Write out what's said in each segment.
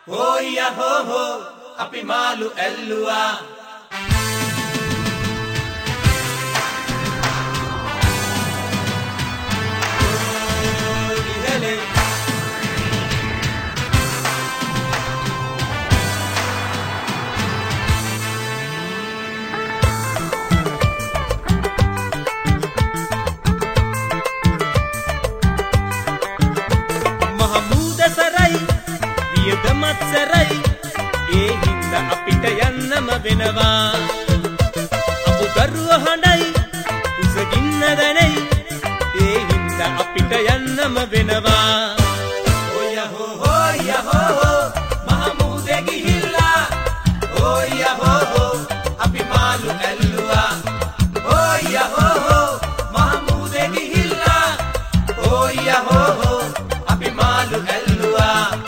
Hoya ho ho, api malu ellua. යදමත් සරයි ඒ හින්දා අපිට යන්නම වෙනවා අඹ දරුව හඬයි උසගින්න දැනයි ඒ හින්දා අපිට යන්නම වෙනවා hoya ho hoya ho ho mahamude gihilla hoya ho ho api malu ellua hoya ho ho mahamude gihilla hoya ho ho api malu ellua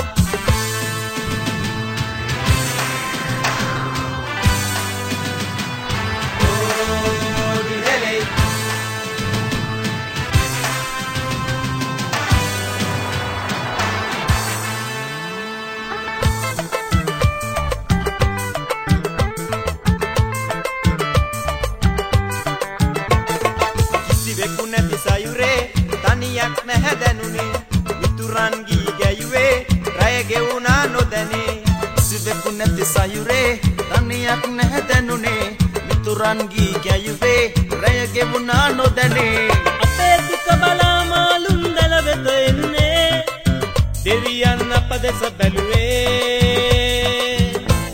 නැති සයුරේ තනියක් නැහැ දැනුනේ මිතුරන් ගී ගැයුවේ රය ගෙවුනා නොදැනේ සිවෙකු නැති සයුරේ තනියක් නැහැ දැනුනේ මිතුරන් ගී ගැයුවේ රය ගෙවුනා නොදැනේ අපේ දුක බලා මාළුන්දල වෙත එන්නේ දෙවියන් අප දෙස බැලුවේ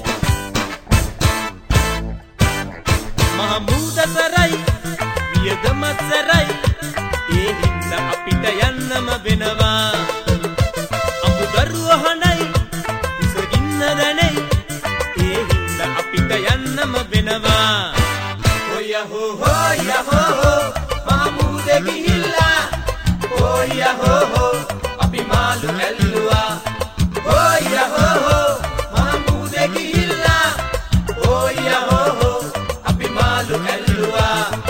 මහමුද සරයි වියදමත් සරයි ඒ හින්දා අපිට යන්නම වෙනවා අඹ දරුව හඬයි උසගින්න දැනයි ඒ හින්දා අපිට යන්නම වෙනවා hoya ho hoya ho ho mahamude gihilla hoya ho ho api malu ellua hoya ho ho mahamude gihilla hoya ho ho api malu ellua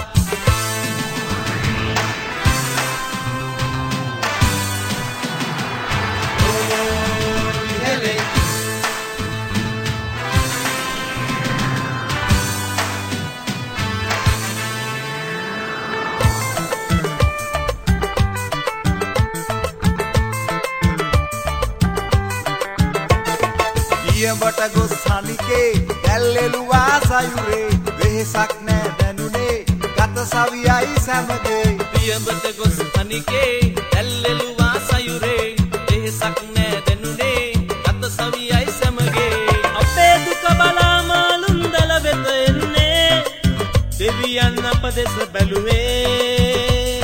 දියඹට ගොස් හනිකේ දැල්ලෙලුවා සයුරේ වෙහසක් නෑ දැනුනේ ගත සවියයි සමගේ දියඹට ගොස් හනිකේ දැල්ලෙලුවා සයුරේ වෙහසක් නෑ දැනුනේ ගත සවියයි සමගේ අපේ දුක බලා මාළුන්දල වෙත එන්නේ දෙවියන් අප දෙස බැලුවේ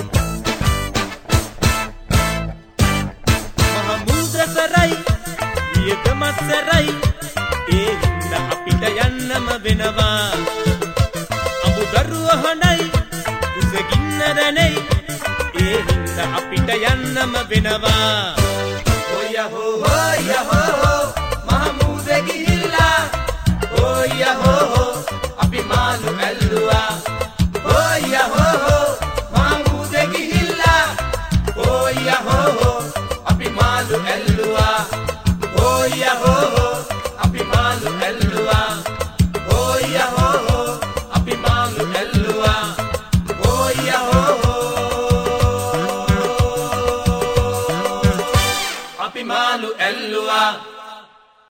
මහමුද සරයි යදමත් සරයි ඒ හින්දා අපිට යන්නම වෙනවා අඹ දරුව හඬයි උසගින්න දැනයි ඒ හින්දා අපිට යන්නම වෙනවා hoya ho hoya ho ho mahamude gihilla hoya ho ho api malu ellua hoya ho ho mahamude gihilla hoya ho ho api malu ellua hoya ho ho api malu ellua hoya ho ho api malu ellua hoya ho ho api malu ellua